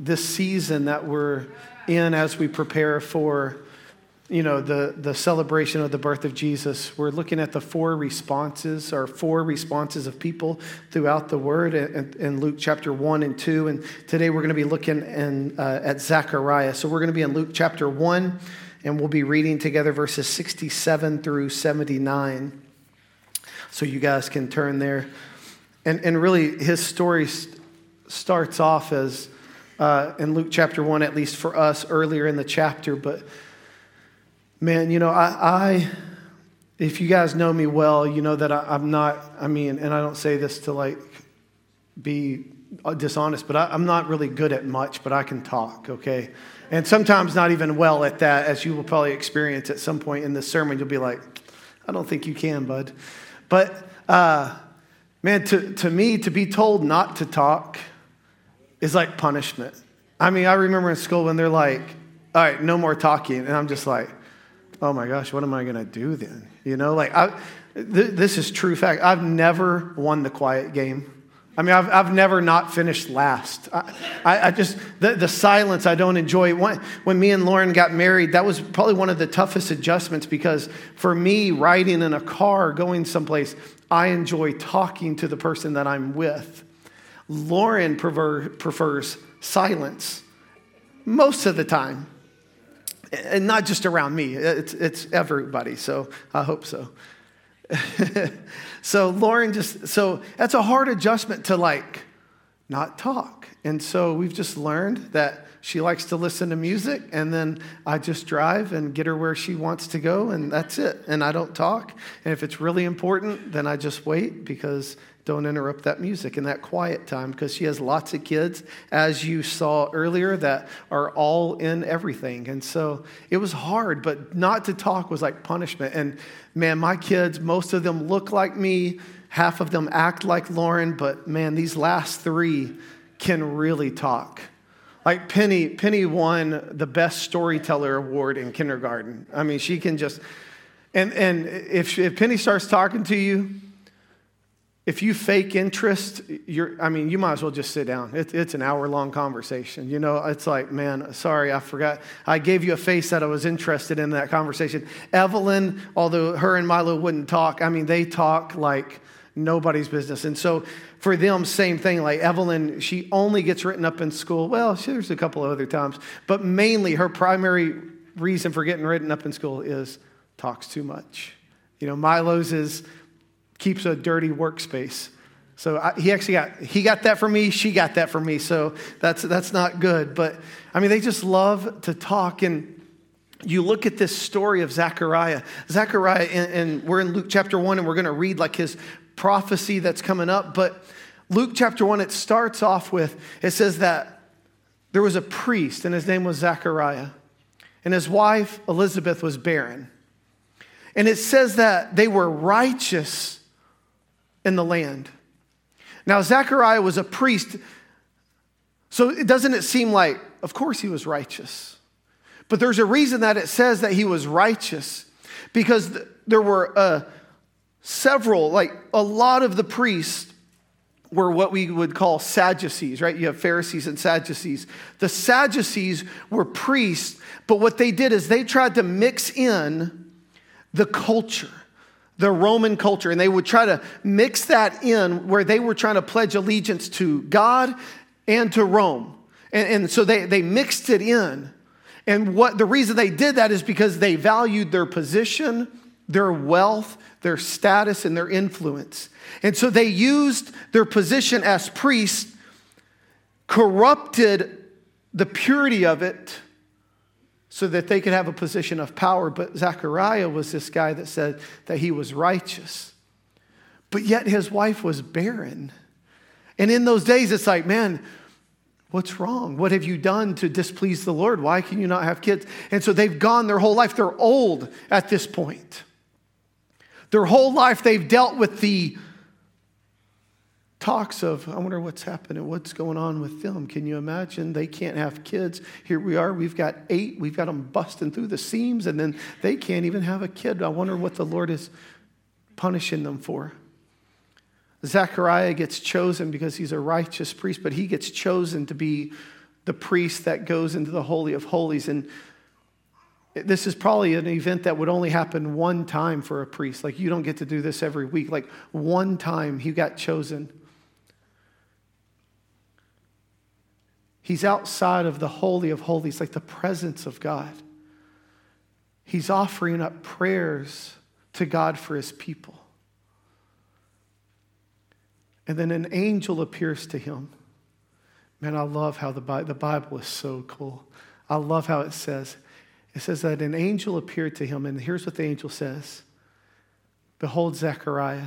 this season that we're in as we prepare for, the celebration of the birth of Jesus. We're looking at the four responses of people throughout the Word in Luke chapter 1 and 2. And today we're going to be looking at Zechariah. So we're going to be in Luke chapter 1, and we'll be reading together verses 67 through 79. So you guys can turn there. And really, his story starts off as in Luke chapter 1, at least for us, earlier in the chapter. But man, if you guys know me well, you know that I'm not, and I don't say this to be dishonest, but I'm not really good at much, but I can talk, okay? And sometimes not even well at that, as you will probably experience at some point in this sermon. You'll be like, I don't think you can, bud. But, man, to me, to be told not to talk is like punishment. I remember in school when they're like, all right, no more talking. And I'm just like, oh my gosh, what am I going to do then? This is true fact. I've never won the quiet game. I've never not finished last. I just, the silence I don't enjoy. When me and Lauren got married, that was probably one of the toughest adjustments, because for me, riding in a car, going someplace, I enjoy talking to the person that I'm with. Lauren prefers silence most of the time. And not just around me, it's everybody, so I hope so. So Lauren so that's a hard adjustment to not talk. And so we've just learned that she likes to listen to music, and then I just drive and get her where she wants to go, and that's it. And I don't talk. And if it's really important, then I just wait, because don't interrupt that music and that quiet time, because she has lots of kids, as you saw earlier, that are all in everything. And so it was hard, but not to talk was like punishment. And man, my kids, most of them look like me. Half of them act like Lauren, but man, these last three can really talk. Like Penny won the best storyteller award in kindergarten. She can just, and if Penny starts talking to you, if you fake interest, you might as well just sit down. It's an hour-long conversation. It's like, man, sorry, I forgot. I gave you a face that I was interested in that conversation. Evelyn, although her and Milo wouldn't talk, they talk like nobody's business. And so for them, same thing. Like Evelyn, she only gets written up in school. Well, there's a couple of other times. But mainly her primary reason for getting written up in school is talks too much. Milo's is keeps a dirty workspace. So he got that from me. She got that from me. So that's not good. But they just love to talk. And you look at this story of Zechariah. And we're in Luke chapter 1, and we're going to read his prophecy that's coming up. But Luke chapter 1, it starts off with, it says that there was a priest, and his name was Zechariah. And his wife, Elizabeth, was barren. And it says that they were righteous in the land. Now, Zechariah was a priest, so doesn't it seem like, of course he was righteous. But there's a reason that it says that he was righteous, because there were several, a lot of the priests were what we would call Sadducees, right? You have Pharisees and Sadducees. The Sadducees were priests, but what they did is they tried to mix in the culture, the Roman culture, and they would try to mix that in where they were trying to pledge allegiance to God and to Rome. And so they mixed it in. And the reason they did that is because they valued their position, their wealth, their status, and their influence. And so they used their position as priests, corrupted the purity of it, so that they could have a position of power. But Zechariah was this guy that said that he was righteous. But yet his wife was barren. And in those days, it's like, man, what's wrong? What have you done to displease the Lord? Why can you not have kids? And so they've gone their whole life. They're old at this point. Their whole life they've dealt with the talks of, I wonder what's happening, what's going on with them. Can you imagine? They can't have kids. Here we are, we've got 8, we've got them busting through the seams, and then they can't even have a kid. I wonder what the Lord is punishing them for. Zechariah gets chosen because he's a righteous priest, but he gets chosen to be the priest that goes into the Holy of Holies. And this is probably an event that would only happen one time for a priest. Like, you don't get to do this every week. Like, one time he got chosen. He's outside of the Holy of Holies, like the presence of God. He's offering up prayers to God for his people. And then an angel appears to him. Man, I love how the Bible is so cool. I love how it says that an angel appeared to him, and here's what the angel says. Behold, Zechariah,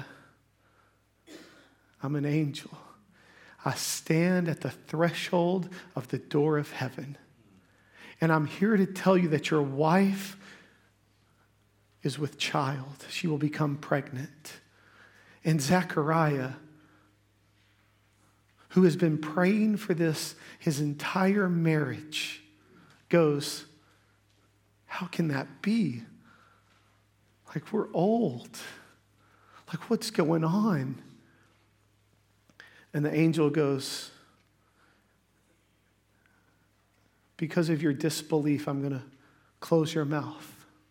I'm an angel. I stand at the threshold of the door of heaven. And I'm here to tell you that your wife is with child. She will become pregnant. And Zechariah, who has been praying for this his entire marriage, goes, how can that be? Like, we're old. Like, what's going on? And the angel goes, because of your disbelief, I'm going to close your mouth.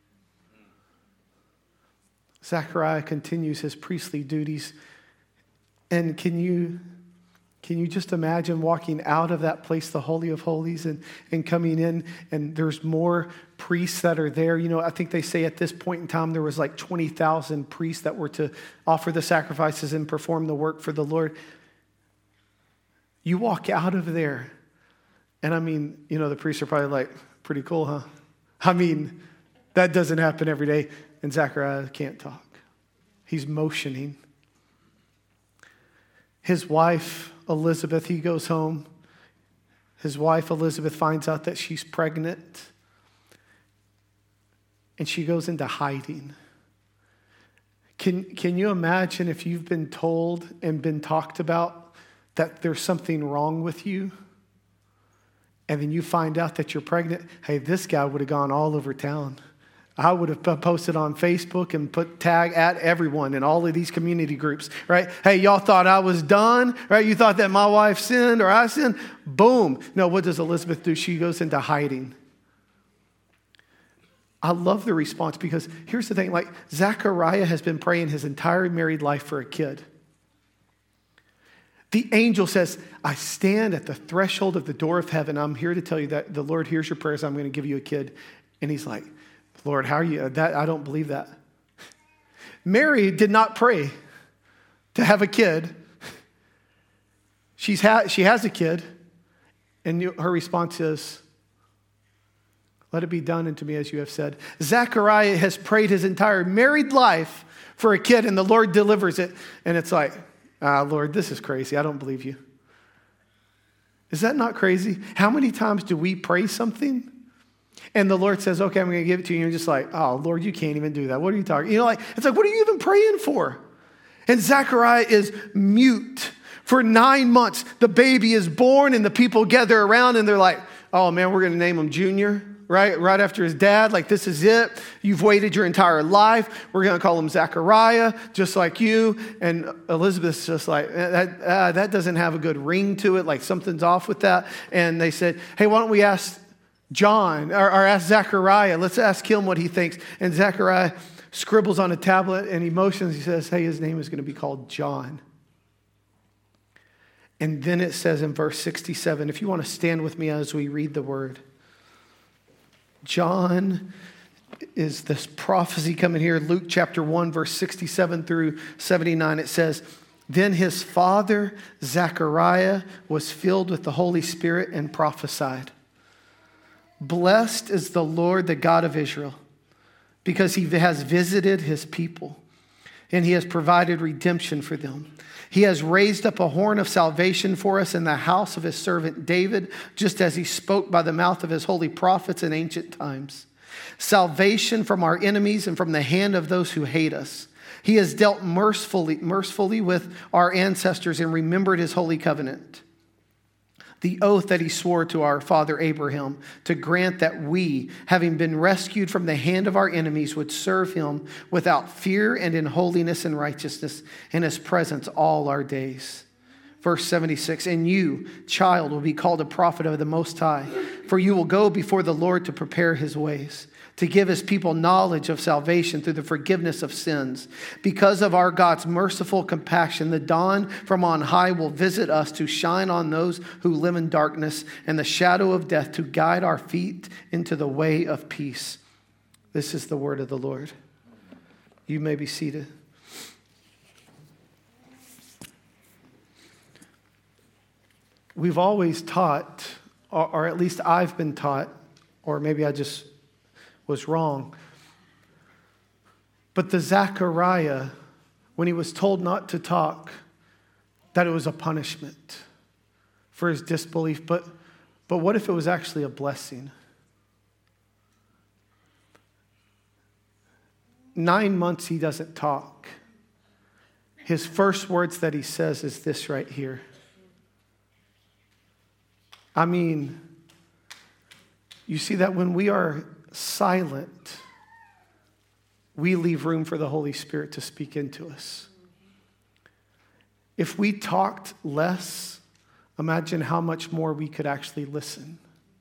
Zechariah continues his priestly duties. And can you just imagine walking out of that place, the Holy of Holies, and coming in, and there's more priests that are there. You know, I think they say at this point in time, there was like 20,000 priests that were to offer the sacrifices and perform the work for the Lord. You walk out of there, and I mean, you know, the priests are probably like, pretty cool, huh? I mean, that doesn't happen every day. And Zechariah can't talk. He's motioning. His wife, Elizabeth, he goes home. His wife, Elizabeth, finds out that she's pregnant. And she goes into hiding. Can you imagine if you've been told and been talked about that there's something wrong with you, and then you find out that you're pregnant? Hey, this guy would have gone all over town. I would have posted on Facebook and put tag at everyone in all of these community groups, right? Hey, y'all thought I was done, right? You thought that my wife sinned or I sinned. Boom. No, what does Elizabeth do? She goes into hiding. I love the response, because here's the thing. Like, Zechariah has been praying his entire married life for a kid. The angel says, I stand at the threshold of the door of heaven. I'm here to tell you that the Lord hears your prayers. I'm going to give you a kid. And he's like, Lord, how are you? I don't believe that. Mary did not pray to have a kid. She has a kid. And her response is, let it be done unto me as you have said. Zechariah has prayed his entire married life for a kid, and the Lord delivers it. And it's like, Lord, this is crazy. I don't believe you. Is that not crazy? How many times do we pray something and the Lord says, okay, I'm going to give it to you. And you're just like, oh, Lord, you can't even do that. What are you talking? You know, like, it's like, what are you even praying for? And Zechariah is mute for 9 months. The baby is born and the people gather around and they're like, oh man, we're going to name him Junior, right? Right after his dad. Like, this is it. You've waited your entire life. We're going to call him Zechariah, just like you. And Elizabeth's just like, that doesn't have a good ring to it. Like, something's off with that. And they said, hey, why don't we ask John or ask Zechariah? Let's ask him what he thinks. And Zechariah scribbles on a tablet and he motions. He says, hey, his name is going to be called John. And then it says in verse 67, if you want to stand with me as we read the word. John is this prophecy coming here. Luke chapter 1, verse 67 through 79. It says, then his father, Zechariah, was filled with the Holy Spirit and prophesied. Blessed is the Lord, the God of Israel, because he has visited his people and he has provided redemption for them. He has raised up a horn of salvation for us in the house of his servant David, just as he spoke by the mouth of his holy prophets in ancient times. Salvation from our enemies and from the hand of those who hate us. He has dealt mercifully with our ancestors and remembered his holy covenant, the oath that he swore to our father Abraham, to grant that we, having been rescued from the hand of our enemies, would serve him without fear and in holiness and righteousness in his presence all our days. Verse 76, and you, child, will be called a prophet of the Most High, for you will go before the Lord to prepare his ways, to give his people knowledge of salvation through the forgiveness of sins. Because of our God's merciful compassion, the dawn from on high will visit us to shine on those who live in darkness and the shadow of death, to guide our feet into the way of peace. This is the word of the Lord. You may be seated. We've always taught, or at least I've been taught, or maybe I just was wrong, but the Zechariah, when he was told not to talk, that it was a punishment for his disbelief. But what if it was actually a blessing? 9 months he doesn't talk. His first words that he says is this right here. I mean, you see that when we are silent, we leave room for the Holy Spirit to speak into us. If we talked less, imagine how much more we could actually listen.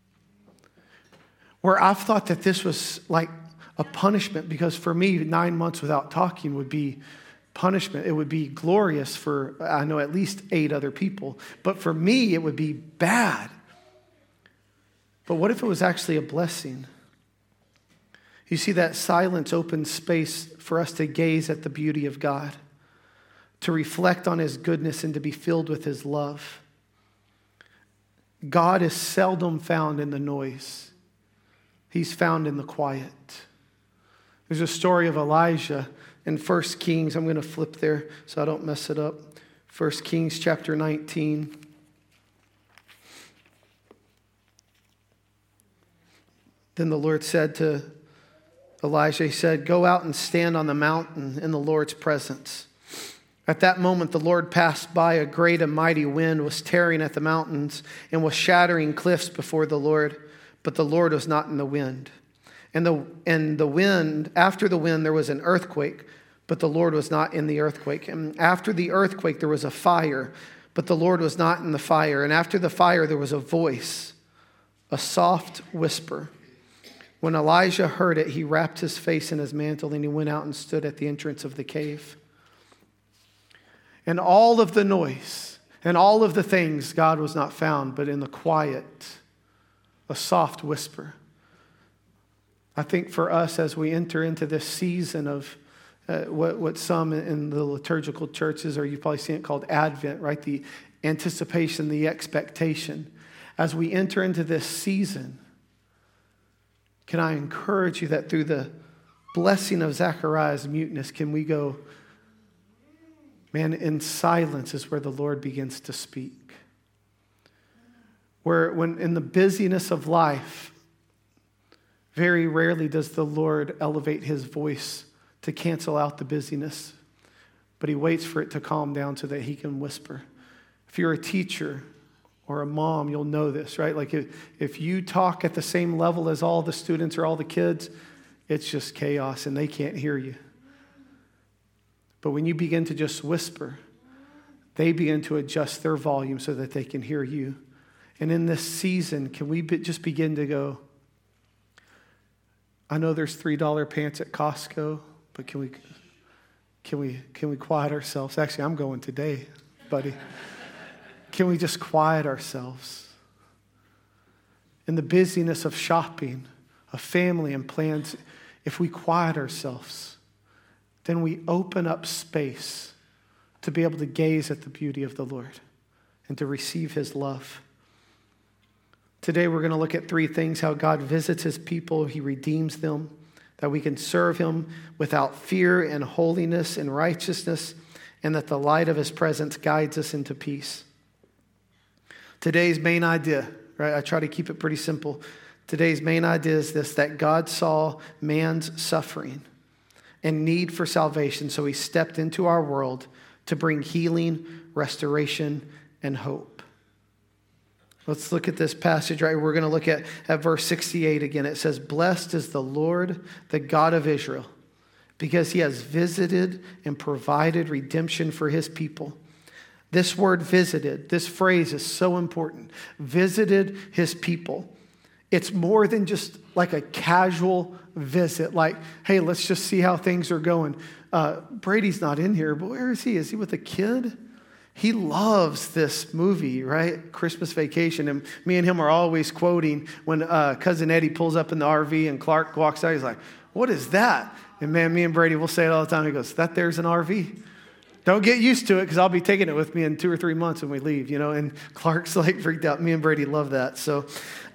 Where I've thought that this was like a punishment, because for me, 9 months without talking would be punishment. It would be glorious for, I know, at least 8 other people. But for me, it would be bad. But what if it was actually a blessing? You see, that silence opens space for us to gaze at the beauty of God, to reflect on his goodness and to be filled with his love. God is seldom found in the noise. He's found in the quiet. There's a story of Elijah in 1 Kings. I'm going to flip there so I don't mess it up. 1 Kings chapter 19. Then the Lord said to Elijah, he said, go out and stand on the mountain in the Lord's presence. At that moment, the Lord passed by. A great and mighty wind was tearing at the mountains and was shattering cliffs before the Lord. But the Lord was not in the wind. And the wind, after the wind, there was an earthquake, but the Lord was not in the earthquake. And after the earthquake, there was a fire, but the Lord was not in the fire. And after the fire, there was a voice, a soft whisper. When Elijah heard it, he wrapped his face in his mantle and he went out and stood at the entrance of the cave. And all of the noise and all of the things, God was not found, but in the quiet, a soft whisper. I think for us, as we enter into this season of what some in the liturgical churches, or you've probably seen it called Advent, right? The anticipation, the expectation. As we enter into this season, can I encourage you that through the blessing of Zechariah's muteness, can we go, man, in silence is where the Lord begins to speak. When in the busyness of life, very rarely does the Lord elevate his voice to cancel out the busyness, but he waits for it to calm down so that he can whisper. If you're a teacher or a mom, you'll know this, right? Like if you talk at the same level as all the students or all the kids, it's just chaos and they can't hear you. But when you begin to just whisper, they begin to adjust their volume so that they can hear you. And in this season, can we just begin to go, I know there's $3 pants at Costco, but can we quiet ourselves? Actually, I'm going today, buddy. Can we just quiet ourselves? In the busyness of shopping, of family and plans, if we quiet ourselves, then we open up space to be able to gaze at the beauty of the Lord and to receive his love. Today we're going to look at 3 things: how God visits his people, he redeems them, that we can serve him without fear and holiness and righteousness, and that the light of his presence guides us into peace. Today's main idea, right? I try to keep it pretty simple. Today's main idea is this: that God saw man's suffering and need for salvation, so he stepped into our world to bring healing, restoration, and hope. Let's look at this passage, right? We're going to look at verse 68 again. It says, "Blessed is the Lord, the God of Israel, because he has visited and provided redemption for his people, This word visited, this phrase is so important. Visited his people. It's more than just like a casual visit, like, hey, let's just see how things are going. Brady's not in here, but where is he? Is he with a kid? He loves this movie, right? Christmas Vacation. And me and him are always quoting when Cousin Eddie pulls up in the RV and Clark walks out. He's like, what is that? And man, me and Brady will say it all the time. He goes, that there's an RV. Don't get used to it because I'll be taking it with me in 2 or 3 months when we leave, And Clark's like freaked out. Me and Brady love that. So,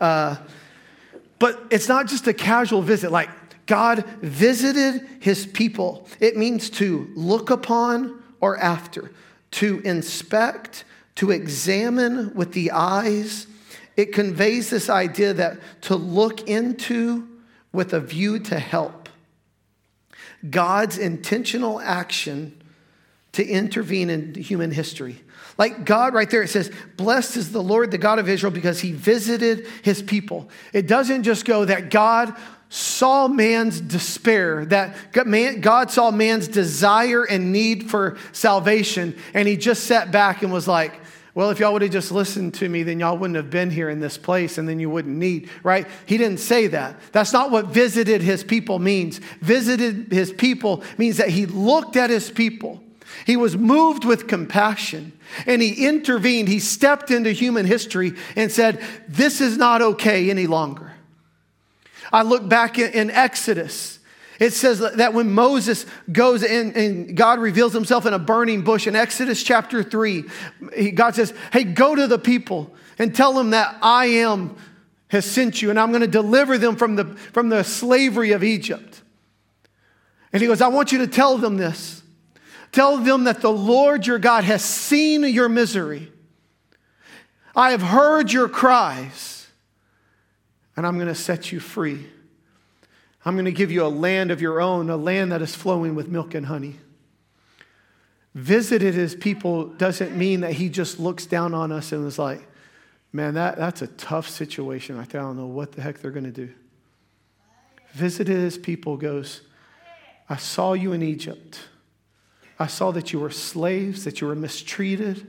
but it's not just a casual visit. Like God visited his people. It means to look upon or after, to inspect, to examine with the eyes. It conveys this idea that to look into with a view to help. God's intentional action to intervene in human history. Like God right there, it says, blessed is the Lord, the God of Israel, because he visited his people. It doesn't just go that God saw man's despair, that God saw man's desire and need for salvation, and he just sat back and was like, well, if y'all would have just listened to me, then y'all wouldn't have been here in this place, and then you wouldn't need, right? He didn't say that. That's not what visited his people means. Visited his people means that he looked at his people. He was moved with compassion, and he intervened. He stepped into human history and said, this is not okay any longer. I look back in Exodus. It says that when Moses goes in and God reveals himself in a burning bush in Exodus chapter 3, God says, hey, go to the people and tell them that I am has sent you and I'm going to deliver them from the slavery of Egypt. And he goes, I want you to tell them this. Tell them that the Lord your God has seen your misery. I have heard your cries, and I'm going to set you free. I'm going to give you a land of your own, a land that is flowing with milk and honey. Visited his people doesn't mean that he just looks down on us and is like, man, that's a tough situation right there. I don't know what the heck they're going to do. Visited his people goes, I saw you in Egypt. I saw that you were slaves, that you were mistreated,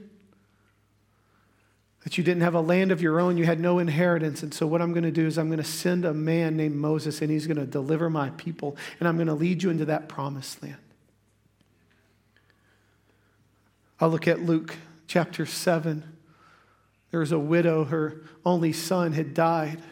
that you didn't have a land of your own, you had no inheritance. And so what I'm going to do is I'm going to send a man named Moses, and he's going to deliver my people, and I'm going to lead you into that promised land. I'll look at Luke chapter 7. There was a widow, her only son had died.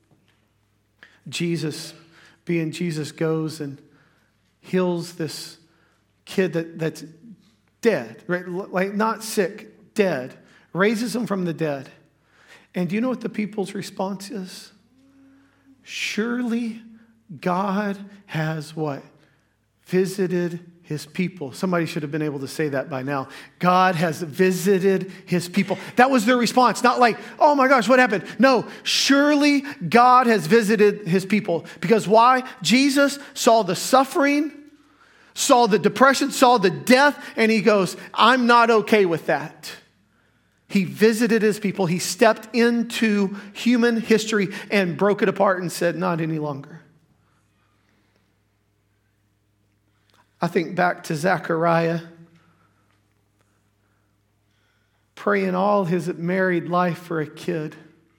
Jesus, being Jesus, goes and heals this kid that's dead, right? Like not sick, dead. Raises him from the dead. And do you know what the people's response is? Surely God has what? Visited his people. Somebody should have been able to say that by now. God has visited his people. That was their response. Not like, oh my gosh, what happened? No, surely God has visited his people. Because why? Jesus saw the suffering, saw the depression, saw the death, and he goes, I'm not okay with that. He visited his people. He stepped into human history and broke it apart and said, not any longer. I think back to Zechariah praying all his married life for a kid.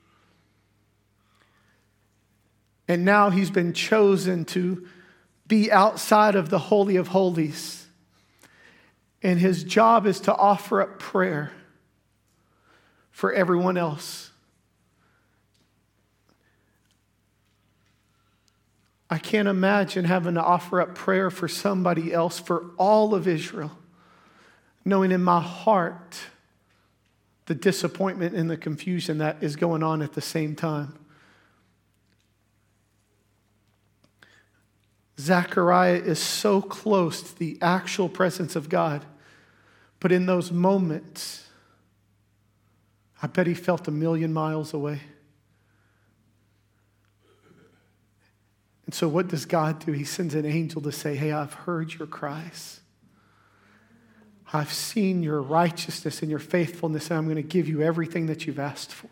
And now he's been chosen to be outside of the Holy of Holies. And his job is to offer up prayer for everyone else. I can't imagine having to offer up prayer for somebody else, for all of Israel, knowing in my heart the disappointment and the confusion that is going on at the same time. Zechariah is so close to the actual presence of God, but in those moments, I bet he felt 1,000,000 miles away. And so what does God do? He sends an angel to say, hey, I've heard your cries. I've seen your righteousness and your faithfulness, and I'm going to give you everything that you've asked for.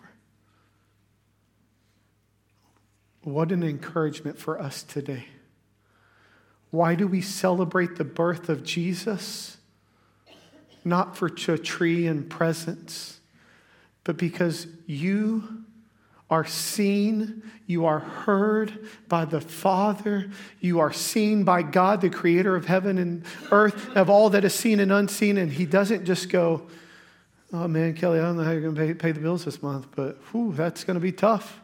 What an encouragement for us today. Why do we celebrate the birth of Jesus? not for a tree and presents, but because you are seen, you are heard by the Father, you are seen by God, the creator of heaven and earth, of all that is seen and unseen. And he doesn't just go, oh man, Kelly, I don't know how you're going to pay the bills this month, but that's going to be tough.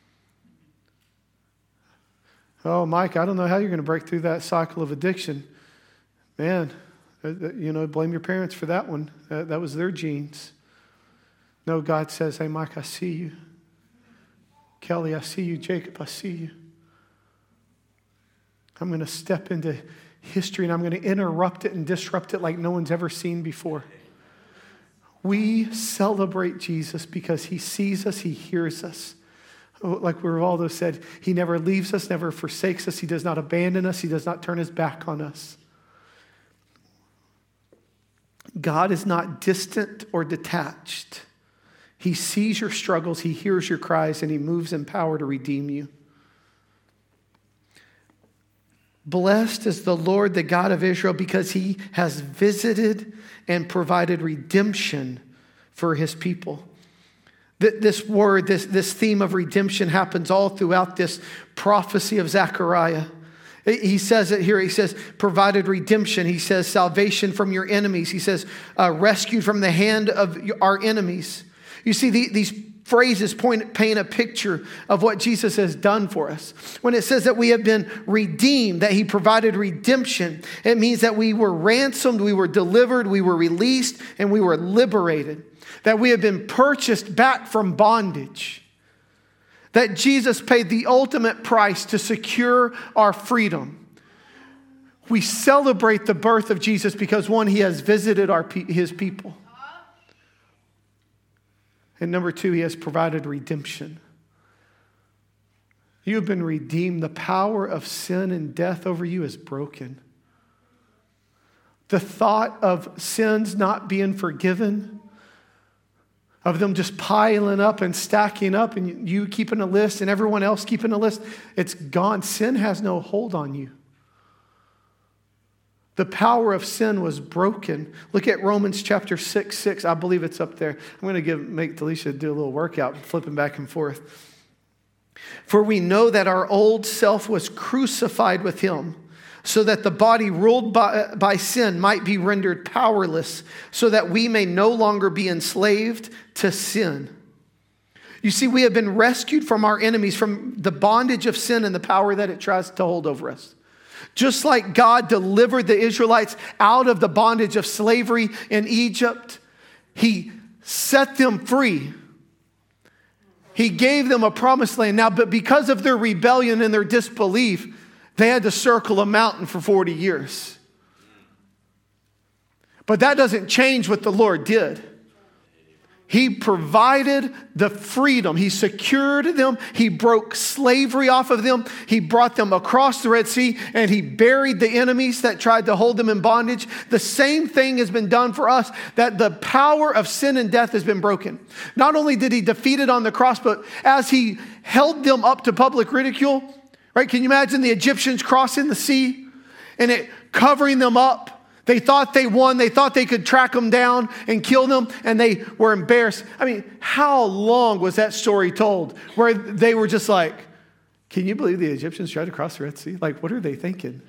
Oh, Mike, I don't know how you're going to break through that cycle of addiction. Man, blame your parents for that one. That was their genes. No, God says, hey, Mike, I see you. Kelly, I see you. Jacob, I see you. I'm going to step into history and I'm going to interrupt it and disrupt it like no one's ever seen before. We celebrate Jesus because he sees us, he hears us. Like Rivaldo said, he never leaves us, never forsakes us. He does not abandon us. He does not turn his back on us. God is not distant or detached. He sees your struggles, he hears your cries, and he moves in power to redeem you. Blessed is the Lord, the God of Israel, because he has visited and provided redemption for his people. This word, this theme of redemption happens all throughout this prophecy of Zechariah. He says it here. He says, provided redemption. He says, salvation from your enemies. He says, rescued from the hand of our enemies. You see, these phrases paint a picture of what Jesus has done for us. When it says that we have been redeemed, that he provided redemption, it means that we were ransomed, we were delivered, we were released, and we were liberated. That we have been purchased back from bondage. That Jesus paid the ultimate price to secure our freedom. We celebrate the birth of Jesus because, one, he has visited his people. And number two, he has provided redemption. You have been redeemed. The power of sin and death over you is broken. The thought of sins not being forgiven, of them just piling up and stacking up and you keeping a list and everyone else keeping a list, it's gone. Sin has no hold on you. The power of sin was broken. Look at Romans chapter 6. I believe it's up there. I'm going to make Delisha do a little workout, flipping back and forth. For we know that our old self was crucified with him, so that the body ruled by sin might be rendered powerless, so that we may no longer be enslaved to sin. You see, we have been rescued from our enemies, from the bondage of sin and the power that it tries to hold over us. Just like God delivered the Israelites out of the bondage of slavery in Egypt, he set them free. He gave them a promised land. Now, but because of their rebellion and their disbelief, they had to circle a mountain for 40 years. But that doesn't change what the Lord did. He provided the freedom. He secured them. He broke slavery off of them. He brought them across the Red Sea, and he buried the enemies that tried to hold them in bondage. The same thing has been done for us, that the power of sin and death has been broken. Not only did he defeat it on the cross, but as he held them up to public ridicule, right? Can you imagine the Egyptians crossing the sea and it covering them up? They thought they won. They thought they could track them down and kill them, and they were embarrassed. I mean, how long was that story told where they were just like, can you believe the Egyptians tried to cross the Red Sea? Like, what are they thinking?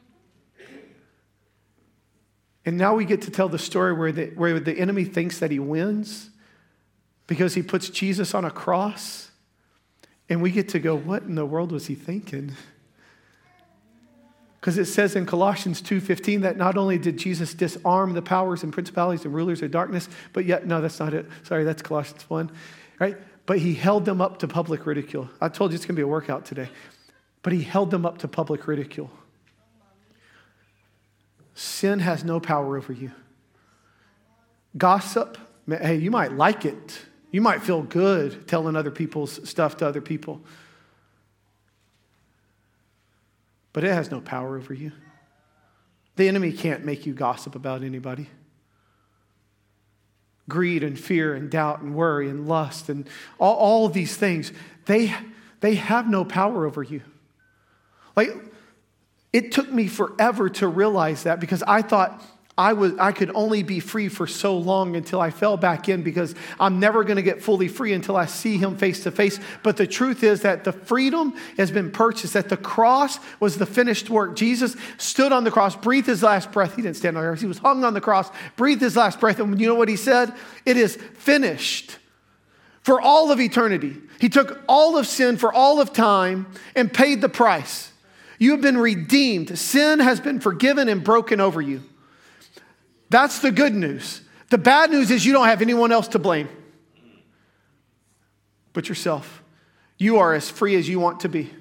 And now we get to tell the story where the enemy thinks that he wins because he puts Jesus on a cross, and we get to go, what in the world was he thinking? Because it says in Colossians 2:15 that not only did Jesus disarm the powers and principalities and rulers of darkness, but yet, no, that's not it. Sorry, that's Colossians 1, right? But he held them up to public ridicule. I told you it's going to be a workout today. But he held them up to public ridicule. Sin has no power over you. Gossip, hey, you might like it. You might feel good telling other people's stuff to other people. But it has no power over you. The enemy can't make you gossip about anybody. Greed and fear and doubt and worry and lust and all of these things, they have no power over you. Like, it took me forever to realize that, because I thought I could only be free for so long until I fell back in, because I'm never going to get fully free until I see him face to face. But the truth is that the freedom has been purchased, that the cross was the finished work. Jesus stood on the cross, breathed his last breath. He didn't stand on the cross. He was hung on the cross, breathed his last breath. And you know what he said? It is finished. For all of eternity. He took all of sin for all of time and paid the price. You have been redeemed. Sin has been forgiven and broken over you. That's the good news. The bad news is you don't have anyone else to blame but yourself. You are as free as you want to be.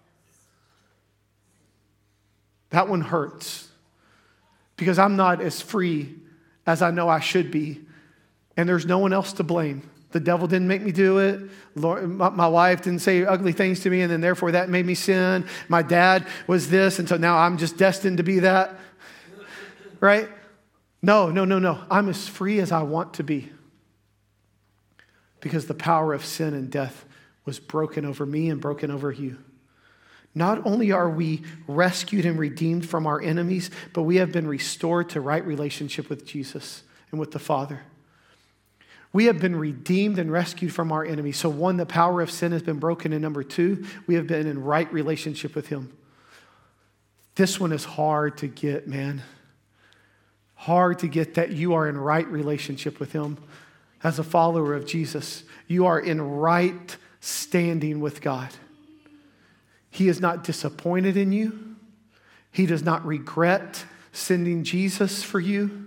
That one hurts, because I'm not as free as I know I should be, and there's no one else to blame. The devil didn't make me do it. Lord, my wife didn't say ugly things to me, and then therefore that made me sin. My dad was this, and so now I'm just destined to be that. Right? No. I'm as free as I want to be, because the power of sin and death was broken over me and broken over you. Not only are we rescued and redeemed from our enemies, but we have been restored to right relationship with Jesus and with the Father. We have been redeemed and rescued from our enemies. So one, the power of sin has been broken. And number two, we have been in right relationship with him. This one is hard to get, man. Hard to get that you are in right relationship with him. As a follower of Jesus, you are in right standing with God. He is not disappointed in you. He does not regret sending Jesus for you.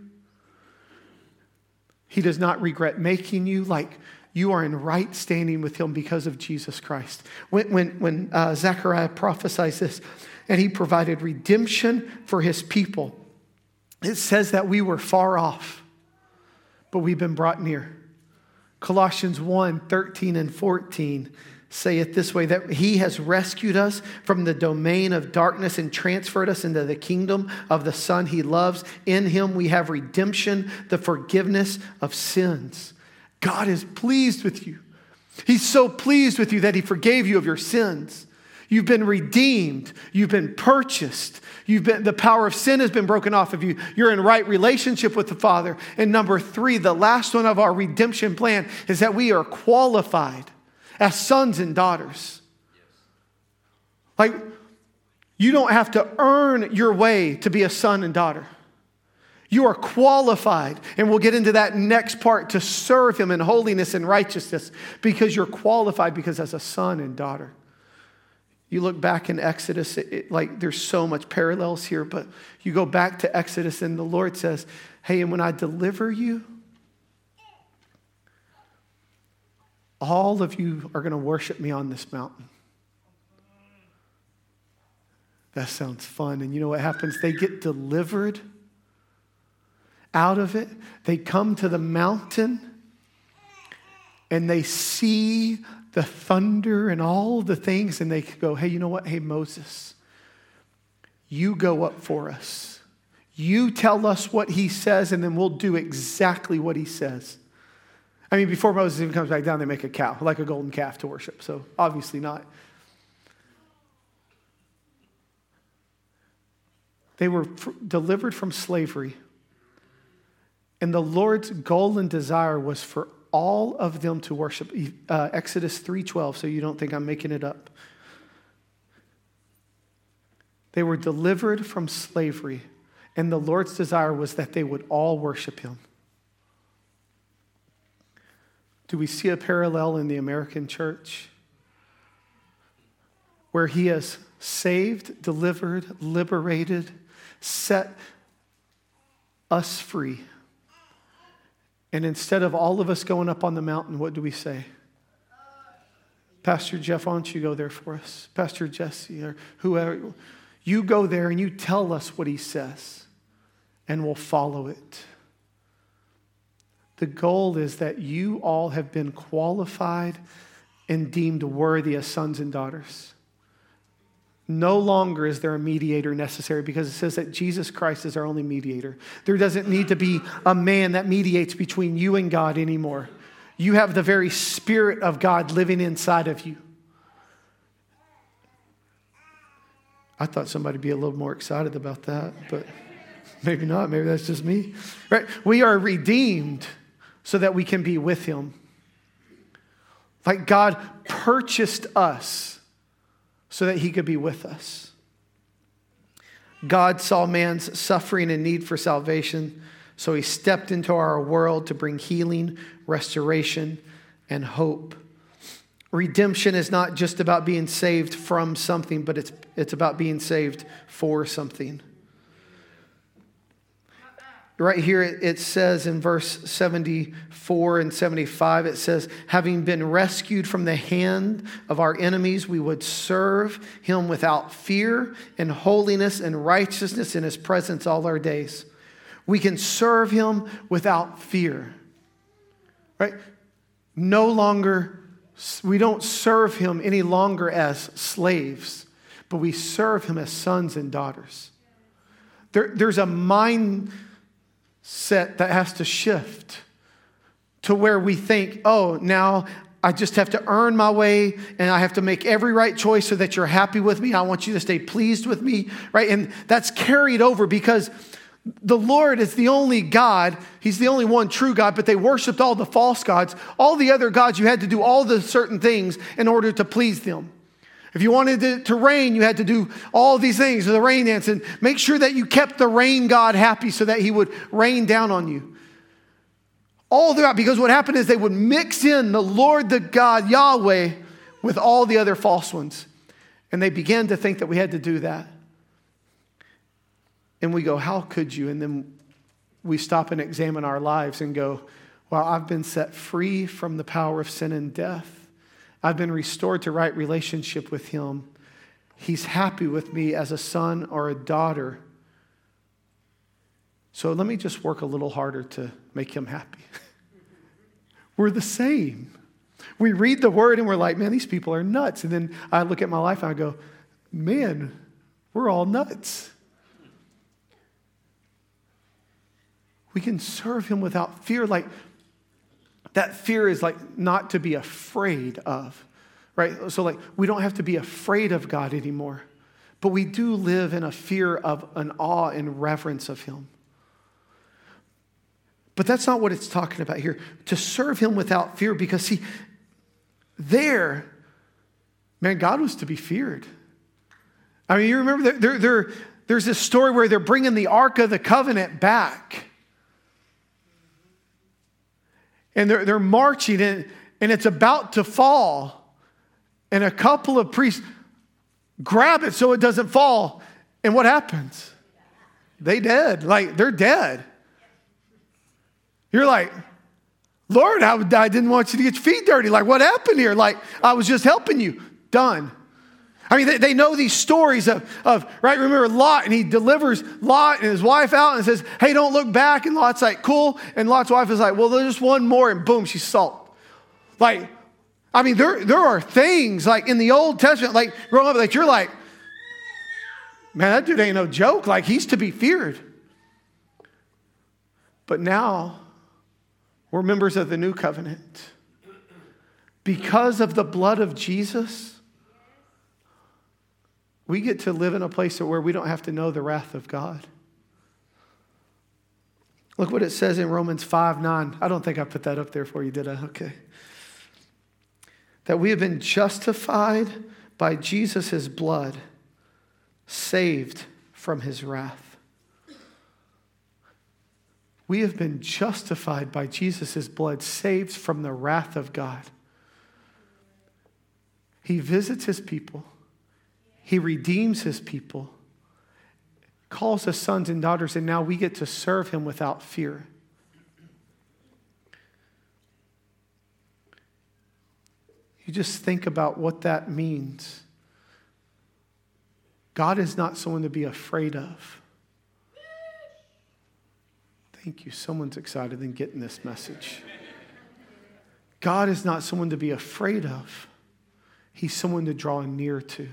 He does not regret making you. Like, you are in right standing with him because of Jesus Christ. When Zechariah prophesies this, and he provided redemption for his people, it says that we were far off, but we've been brought near. Colossians 1:13 and 14 say it this way, that he has rescued us from the domain of darkness and transferred us into the kingdom of the Son he loves. In him we have redemption, the forgiveness of sins. God is pleased with you. He's so pleased with you that he forgave you of your sins. You've been redeemed. You've been purchased. The power of sin has been broken off of you. You're in right relationship with the Father. And number three, the last one of our redemption plan is that we are qualified as sons and daughters. Like, you don't have to earn your way to be a son and daughter. You are qualified, and we'll get into that next part, to serve him in holiness and righteousness, because you're qualified, because as a son and daughter. You look back in Exodus, like there's so much parallels here, but you go back to Exodus and the Lord says, hey, and when I deliver you, all of you are going to worship me on this mountain. That sounds fun. And you know what happens? They get delivered out of it. They come to the mountain and they see the thunder and all the things, and they go, hey, you know what? Hey, Moses, you go up for us. You tell us what he says, and then we'll do exactly what he says. I mean, before Moses even comes back down, they make a cow, like a golden calf to worship. So obviously not. They were delivered from slavery. And the Lord's goal and desire was for all of them to worship. Exodus 3:12, so you don't think I'm making it up. They were delivered from slavery, and the Lord's desire was that they would all worship him. Do we see a parallel in the American church where he has saved, delivered, liberated, set us free? And instead of all of us going up on the mountain, what do we say? Pastor Jeff, why don't you go there for us? Pastor Jesse or whoever. You go there and you tell us what he says, and we'll follow it. The goal is that you all have been qualified and deemed worthy as sons and daughters. No longer is there a mediator necessary, because it says that Jesus Christ is our only mediator. There doesn't need to be a man that mediates between you and God anymore. You have the very Spirit of God living inside of you. I thought somebody would be a little more excited about that, but Maybe not. Maybe that's just me. Right? We are redeemed so that we can be with him. Like God purchased us so that he could be with us. God saw man's suffering and need for salvation, so he stepped into our world to bring healing, restoration, and hope. Redemption is not just about being saved from something, but it's about being saved for something. Right here it says in verse 74 and 75, it says, having been rescued from the hand of our enemies, we would serve him without fear and holiness and righteousness in his presence all our days. We can serve him without fear. Right? No longer, we don't serve him any longer as slaves, but we serve him as sons and daughters. There's a mindset that has to shift to where we think, oh, now I just have to earn my way and I have to make every right choice so that you're happy with me. I want you to stay pleased with me, right? And that's carried over because the Lord is the only God. He's the only one true God, but they worshiped all the false gods. All the other gods, you had to do all the certain things in order to please them. If you wanted it to rain, you had to do all these things, the rain dance, and make sure that you kept the rain god happy so that he would rain down on you. All throughout, because what happened is they would mix in the Lord, the God, Yahweh, with all the other false ones. And they began to think that we had to do that. And we go, how could you? And then we stop and examine our lives and go, well, I've been set free from the power of sin and death. I've been restored to right relationship with him. He's happy with me as a son or a daughter. So let me just work a little harder to make him happy. We're the same. We read the word and we're like, man, these people are nuts. And then I look at my life and I go, man, we're all nuts. We can serve him without fear. Like that fear is like not to be afraid of, right? So like we don't have to be afraid of God anymore, but we do live in a fear of an awe and reverence of him. But that's not what it's talking about here. To serve him without fear, because see, there, man, God was to be feared. I mean, you remember there's this story where they're bringing the Ark of the Covenant back. And they're marching, and it's about to fall. And a couple of priests grab it so it doesn't fall. And what happens? They dead. Like, they're dead. You're like, Lord, I didn't want you to get your feet dirty. Like, what happened here? Like, I was just helping you. Done. I mean, they know these stories of, right? Remember Lot, and he delivers Lot and his wife out and says, hey, don't look back. And Lot's like, cool. And Lot's wife is like, well, there's just one more. And boom, she's salt. Like, I mean, there are things like in the Old Testament, like growing up, like you're like, man, that dude ain't no joke. Like, he's to be feared. But now we're members of the new covenant. Because of the blood of Jesus, we get to live in a place where we don't have to know the wrath of God. Look what it says in Romans 5:9. I don't think I put that up there for you, did I? Okay. That we have been justified by Jesus' blood, saved from his wrath. We have been justified by Jesus' blood, saved from the wrath of God. He visits his people. He redeems his people, calls us sons and daughters, and now we get to serve him without fear. You just think about what that means. God is not someone to be afraid of. Thank you. Someone's excited in getting this message. God is not someone to be afraid of. He's someone to draw near to.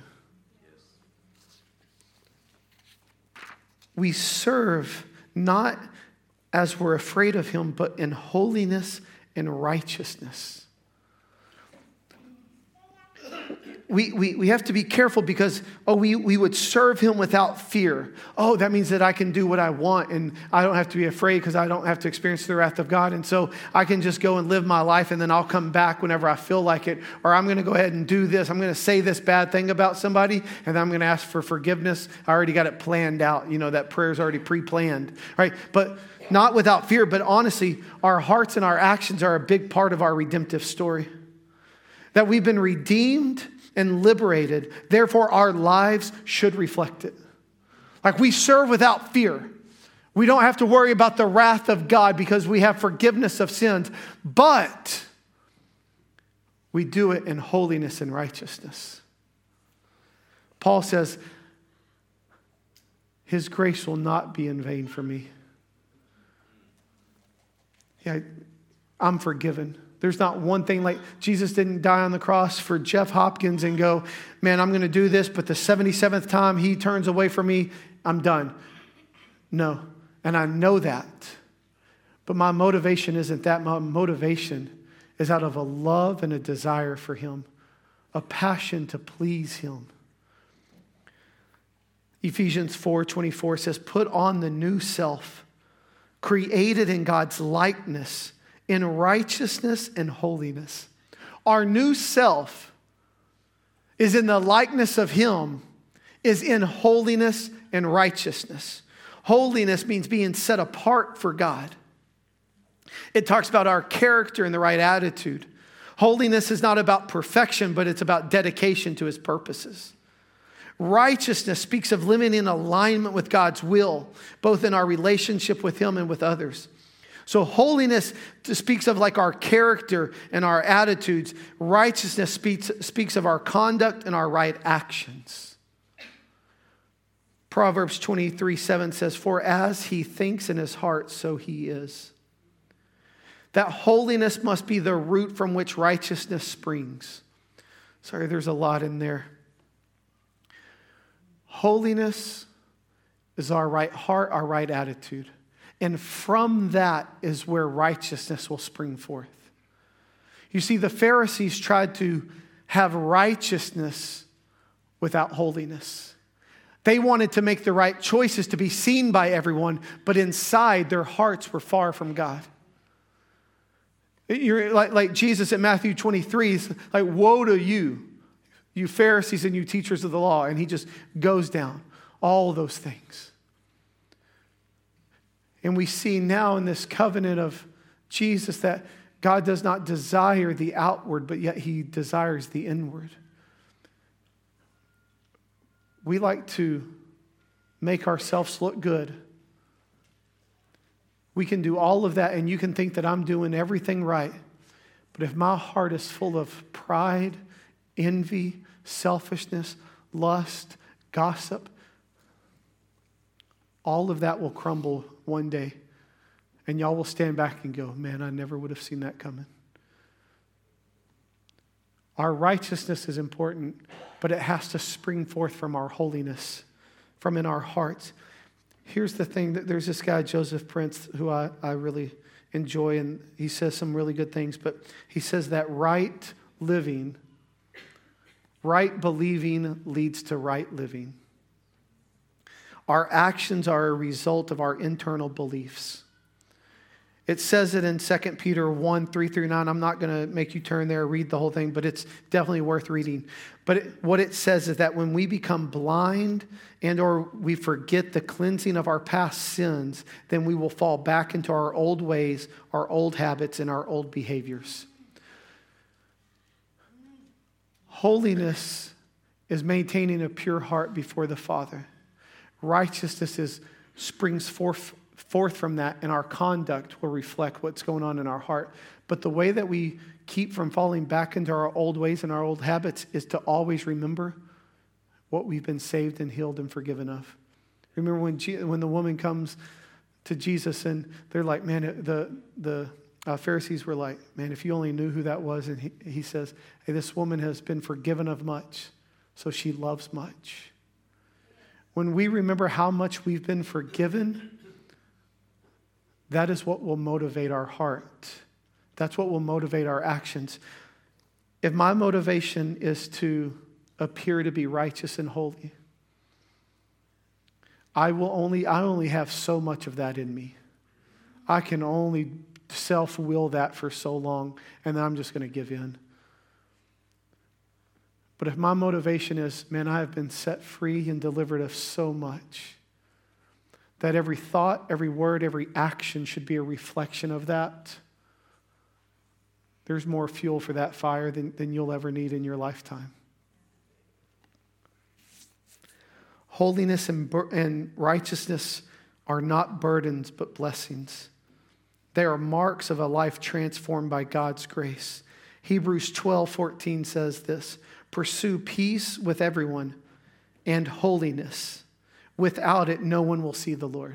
We serve not as we're afraid of him, but in holiness and righteousness. we have to be careful because, we would serve him without fear. Oh, that means that I can do what I want and I don't have to be afraid because I don't have to experience the wrath of God. And so I can just go and live my life and then I'll come back whenever I feel like it. Or I'm going to go ahead and do this. I'm going to say this bad thing about somebody and then I'm going to ask for forgiveness. I already got it planned out. That prayer's already pre-planned, right? But not without fear, but honestly, our hearts and our actions are a big part of our redemptive story. That we've been redeemed and liberated. Therefore, our lives should reflect it. Like we serve without fear. We don't have to worry about the wrath of God because we have forgiveness of sins. But we do it in holiness and righteousness. Paul says, his grace will not be in vain for me. Yeah, I'm forgiven. There's not one thing like Jesus didn't die on the cross for Jeff Hopkins and go, man, I'm going to do this, but the 77th time he turns away from me, I'm done. No, and I know that. But my motivation isn't that. My motivation is out of a love and a desire for him, a passion to please him. Ephesians 4:24 says, put on the new self, created in God's likeness, in righteousness and holiness. Our new self is in the likeness of him, is in holiness and righteousness. Holiness means being set apart for God. It talks about our character and the right attitude. Holiness is not about perfection, but it's about dedication to his purposes. Righteousness speaks of living in alignment with God's will, both in our relationship with him and with others. So holiness speaks of like our character and our attitudes. Righteousness speaks of our conduct and our right actions. Proverbs 23:7 says, for as he thinks in his heart, so he is. That holiness must be the root from which righteousness springs. Sorry, there's a lot in there. Holiness is our right heart, our right attitude. And from that is where righteousness will spring forth. You see, the Pharisees tried to have righteousness without holiness. They wanted to make the right choices to be seen by everyone, but inside their hearts were far from God. You're like Jesus at Matthew 23, like, woe to you, you Pharisees and you teachers of the law. And he just goes down all those things. And we see now in this covenant of Jesus that God does not desire the outward, but yet he desires the inward. We like to make ourselves look good. We can do all of that and you can think that I'm doing everything right. But if my heart is full of pride, envy, selfishness, lust, gossip, all of that will crumble one day. And y'all will stand back and go, man, I never would have seen that coming. Our righteousness is important, but it has to spring forth from our holiness, from in our hearts. Here's the thing, that there's this guy, Joseph Prince, who I really enjoy, and he says some really good things, but he says that right living, right believing leads to right living. Our actions are a result of our internal beliefs. It says it in 2 Peter 1:3-9. I'm not going to make you turn there, read the whole thing, but it's definitely worth reading. But what it says is that when we become blind and or we forget the cleansing of our past sins, then we will fall back into our old ways, our old habits, and our old behaviors. Holiness is maintaining a pure heart before the Father. Righteousness springs forth from that, and our conduct will reflect what's going on in our heart. But the way that we keep from falling back into our old ways and our old habits is to always remember what we've been saved and healed and forgiven of. Remember when the woman comes to Jesus and they're like, man, the Pharisees were like, man, if you only knew who that was. And he says, hey, this woman has been forgiven of much, so she loves much. When we remember how much we've been forgiven, that is what will motivate our heart. That's what will motivate our actions. If my motivation is to appear to be righteous and holy. I only have so much of that in me. I can only self-will that for so long, and then I'm just going to give in. But if my motivation is, man, I have been set free and delivered of so much, that every thought, every word, every action should be a reflection of that, there's more fuel for that fire than you'll ever need in your lifetime. Holiness and righteousness are not burdens, but blessings. They are marks of a life transformed by God's grace. Hebrews 12:14 says this, pursue peace with everyone and holiness. Without it, no one will see the Lord.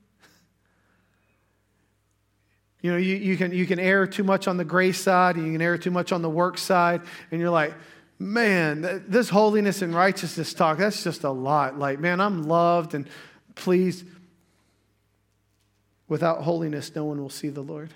You know, you can err too much on the grace side, and you can err too much on the work side, and you're like, man, this holiness and righteousness talk, that's just a lot. Like, man, I'm loved and pleased. Without holiness, no one will see the Lord.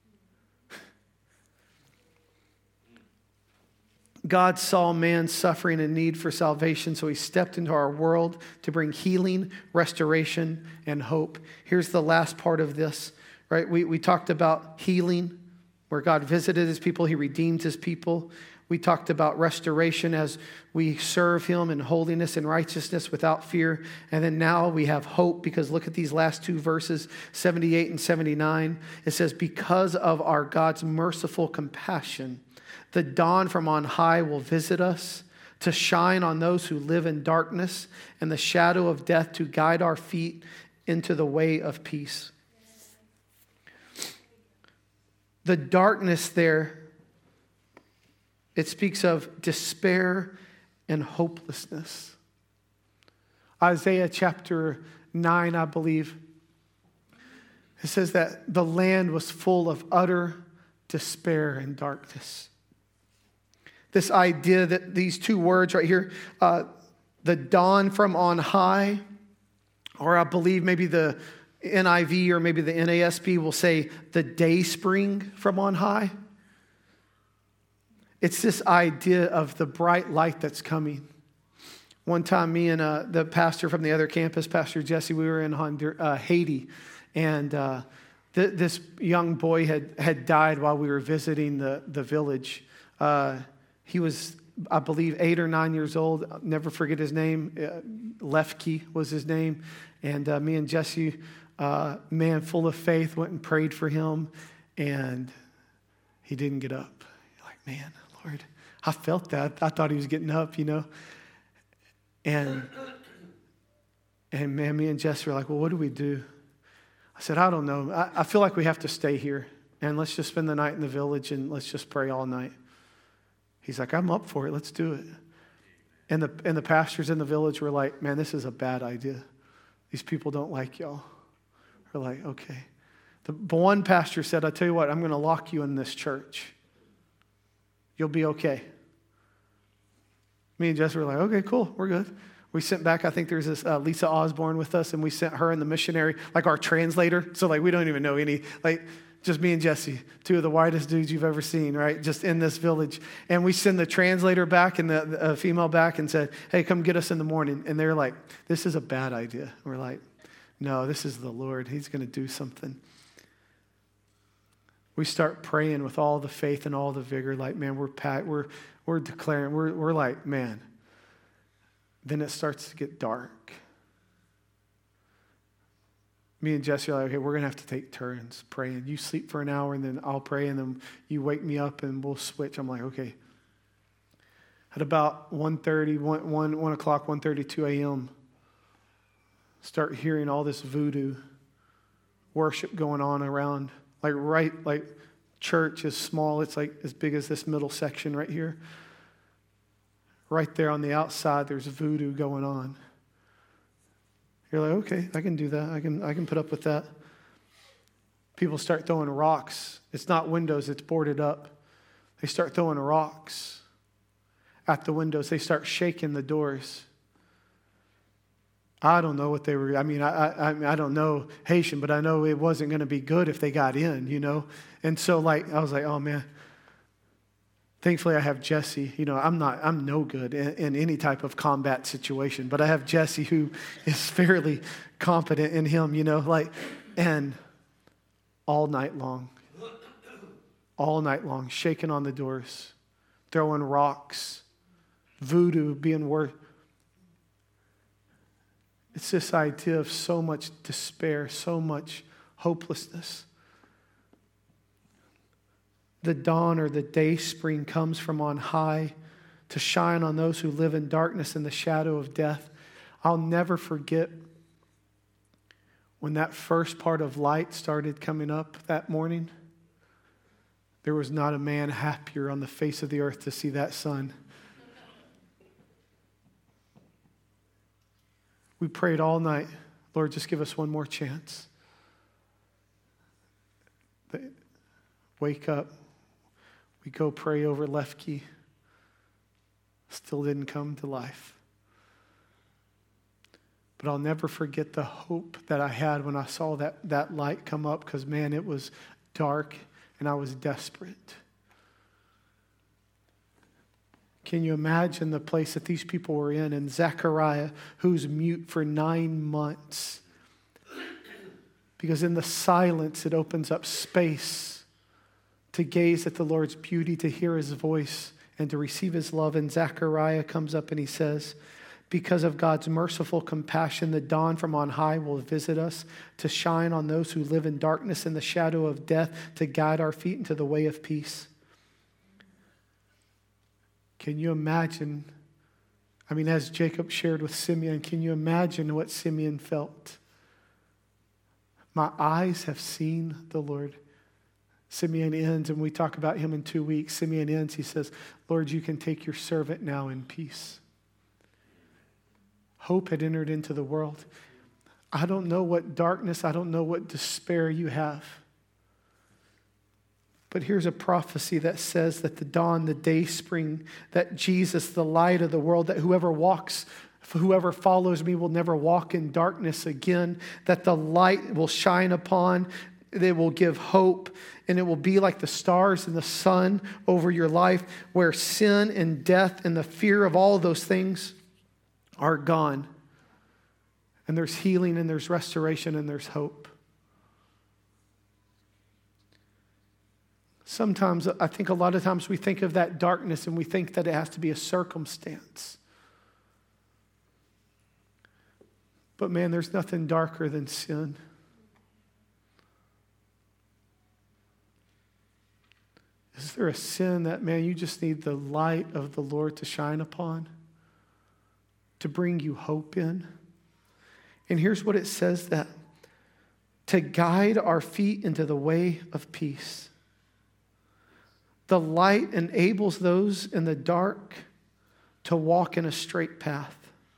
God saw man's suffering and need for salvation, so he stepped into our world to bring healing, restoration, and hope. Here's the last part of this, right? We talked about healing, where God visited his people, he redeemed his people. We talked about restoration as we serve him in holiness and righteousness without fear. And then now we have hope, because look at these last two verses, 78 and 79. It says, because of our God's merciful compassion, the dawn from on high will visit us to shine on those who live in darkness and the shadow of death, to guide our feet into the way of peace. The darkness there, it speaks of despair and hopelessness. Isaiah chapter 9, I believe, it says that the land was full of utter despair and darkness. This idea that these two words right here, the dawn from on high, or I believe maybe the NIV or maybe the NASB will say the day spring from on high. It's this idea of the bright light that's coming. One time, me and the pastor from the other campus, Pastor Jesse, we were in Haiti, and this young boy had died while we were visiting the village. He was, I believe, 8 or 9 years old. I'll never forget his name. Lefke was his name. And me and Jesse, man full of faith, went and prayed for him. And he didn't get up. You're like, man, Lord, I felt that. I thought he was getting up, you know. And man, me and Jesse were like, well, what do we do? I said, I don't know. I feel like we have to stay here. And let's just spend the night in the village and let's just pray all night. He's like, I'm up for it. Let's do it. And the pastors in the village were like, man, this is a bad idea. These people don't like y'all. We're like, okay. The one pastor said, I tell you what, I'm going to lock you in this church. You'll be okay. Me and Jess were like, okay, cool. We're good. We sent back, I think there's this Lisa Osborne with us, and we sent her and the missionary, like our translator. So like we don't even know any, like, just me and Jesse, two of the whitest dudes you've ever seen, right? Just in this village. And we send the translator back and the female back and said, hey, come get us in the morning. And they're like, this is a bad idea. And we're like, no, this is the Lord. He's going to do something. We start praying with all the faith and all the vigor, like, man, we're declaring, we're like, man. Then it starts to get dark. Me and Jesse are like, okay, we're going to have to take turns praying. You sleep for an hour, and then I'll pray, and then you wake me up, and we'll switch. I'm like, okay. At about 1:30, 1 o'clock, 1:30, 2 a.m., start hearing all this voodoo worship going on around. Like church is small. It's like as big as this middle section right here. Right there on the outside, there's voodoo going on. You're like, okay, I can do that. I can put up with that. People start throwing rocks. It's not windows, it's boarded up. They start throwing rocks at the windows. They start shaking the doors. I don't know what they were. I mean, I don't know Haitian, but I know it wasn't going to be good if they got in, you know. And so, like, I was like, oh man. Thankfully, I have Jesse. I'm no good in any type of combat situation, but I have Jesse who is fairly competent in him, and all night long, shaking on the doors, throwing rocks, voodoo being worth. It's this idea of so much despair, so much hopelessness. The dawn or the day spring comes from on high to shine on those who live in darkness and the shadow of death. I'll never forget when that first part of light started coming up that morning. There was not a man happier on the face of the earth to see that sun. We prayed all night, Lord, just give us one more chance. Wake up. We go pray over Lefke. Still didn't come to life. But I'll never forget the hope that I had when I saw that light come up, because, man, it was dark and I was desperate. Can you imagine the place that these people were in? And Zechariah, who's mute for 9 months, because in the silence it opens up space to gaze at the Lord's beauty, to hear his voice, and to receive his love. And Zechariah comes up and he says, because of God's merciful compassion, the dawn from on high will visit us to shine on those who live in darkness and the shadow of death, to guide our feet into the way of peace. Can you imagine, as Jacob shared with Simeon, can you imagine what Simeon felt? My eyes have seen the Lord. Simeon ends, and we talk about him in 2 weeks. Simeon ends, he says, Lord, you can take your servant now in peace. Hope had entered into the world. I don't know what darkness, I don't know what despair you have. But here's a prophecy that says that the dawn, the day spring, that Jesus, the light of the world, that whoever follows me will never walk in darkness again, that the light will shine upon, they will give hope, and it will be like the stars and the sun over your life, where sin and death and the fear of all of those things are gone. And there's healing and there's restoration and there's hope. Sometimes, I think a lot of times we think of that darkness and we think that it has to be a circumstance. But man, there's nothing darker than sin. Is there a sin that, man, you just need the light of the Lord to shine upon, to bring you hope in? And here's what it says, that to guide our feet into the way of peace. The light enables those in the dark to walk in a straight path.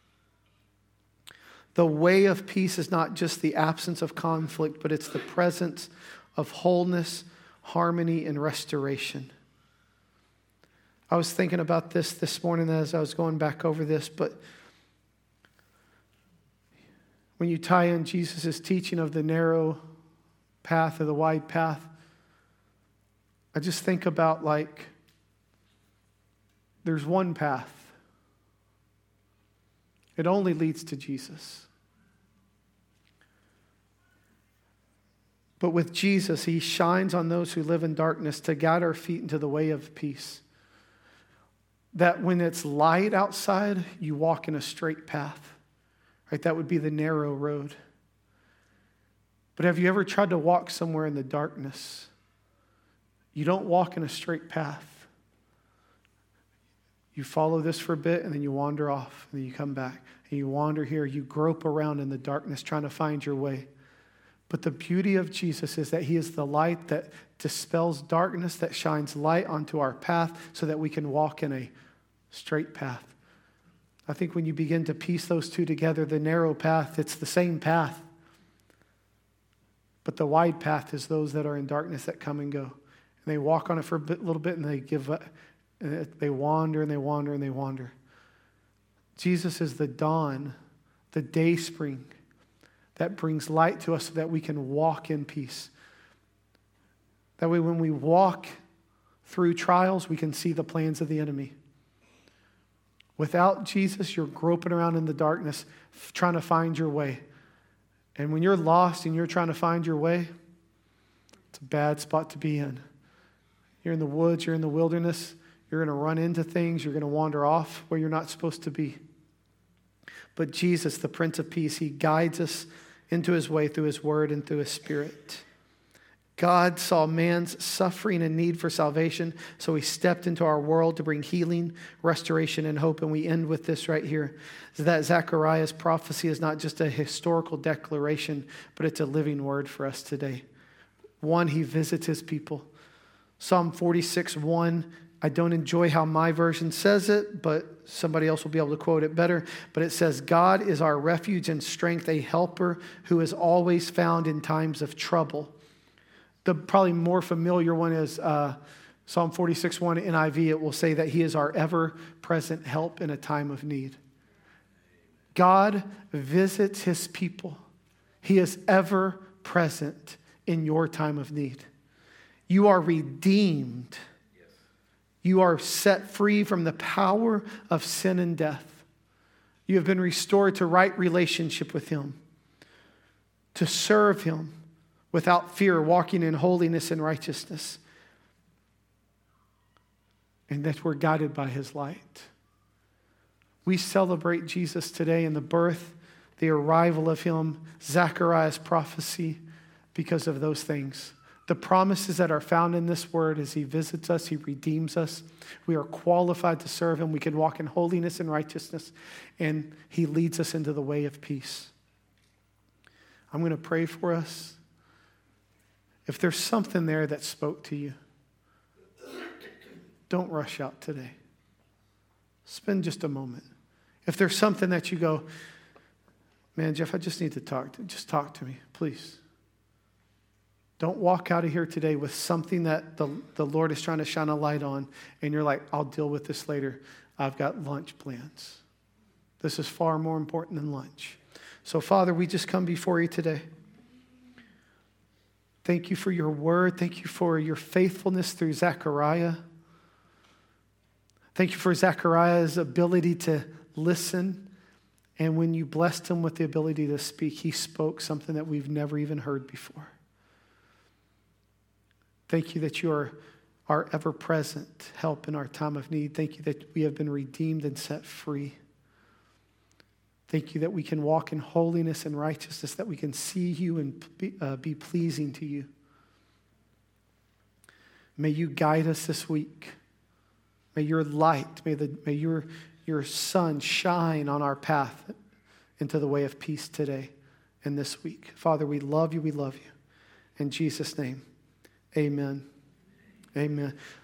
The way of peace is not just the absence of conflict, but it's the presence of wholeness, harmony, and restoration. I was thinking about this morning as I was going back over this, but when you tie in Jesus' teaching of the narrow path or the wide path, I just think about, like, there's one path. It only leads to Jesus. But with Jesus, he shines on those who live in darkness to guide our feet into the way of peace. That when it's light outside, you walk in a straight path. Right? That would be the narrow road. But have you ever tried to walk somewhere in the darkness? You don't walk in a straight path. You follow this for a bit, and then you wander off, and then you come back. And you wander here, you grope around in the darkness trying to find your way. But the beauty of Jesus is that he is the light that dispels darkness, that shines light onto our path so that we can walk in a straight path. I think when you begin to piece those two together, the narrow path, it's the same path. But the wide path is those that are in darkness that come and go. And they walk on it for a little bit and they give up. And they wander and they wander and they wander. Jesus is the dawn, the day spring that brings light to us so that we can walk in peace. That way when we walk Through trials, we can see the plans of the enemy. Without Jesus, you're groping around in the darkness, trying to find your way. And when you're lost and you're trying to find your way, it's a bad spot to be in. You're in the woods, you're in the wilderness, you're going to run into things, you're going to wander off where you're not supposed to be. But Jesus, the Prince of Peace, he guides us into his way through his word and through his Spirit. God saw man's suffering and need for salvation, so he stepped into our world to bring healing, restoration, and hope. And we end with this right here, that Zechariah's prophecy is not just a historical declaration, but it's a living word for us today. One, he visits his people. Psalm 46:1. I don't enjoy how my version says it, but somebody else will be able to quote it better. But it says, God is our refuge and strength, a helper who is always found in times of trouble. The probably more familiar one is Psalm 46:1 NIV. It will say that he is our ever-present help in a time of need. God visits his people. He is ever present in your time of need. You are redeemed. You are set free from the power of sin and death. You have been restored to right relationship with him, to serve him without fear, walking in holiness and righteousness, and that we're guided by his light. We celebrate Jesus today in the birth, the arrival of him, Zechariah's prophecy, because of those things. The promises that are found in this word as he visits us, he redeems us. We are qualified to serve him. We can walk in holiness and righteousness, and he leads us into the way of peace. I'm going to pray for us. If there's something there that spoke to you, don't rush out today. Spend just a moment. If there's something that you go, man, Jeff, I just need to talk. Just talk to me, please. Don't walk out of here today with something that the Lord is trying to shine a light on, and you're like, I'll deal with this later. I've got lunch plans. This is far more important than lunch. So, Father, we just come before you today. Thank you for your word. Thank you for your faithfulness through Zechariah. Thank you for Zechariah's ability to listen. And when you blessed him with the ability to speak, he spoke something that we've never even heard before. Thank you that you are our ever-present help in our time of need. Thank you that we have been redeemed and set free. Thank you that we can walk in holiness and righteousness, that we can see you and be pleasing to you. May you guide us this week. May your light, may your sun shine on our path into the way of peace today and this week. Father, we love you. We love you. In Jesus' name, amen. Amen.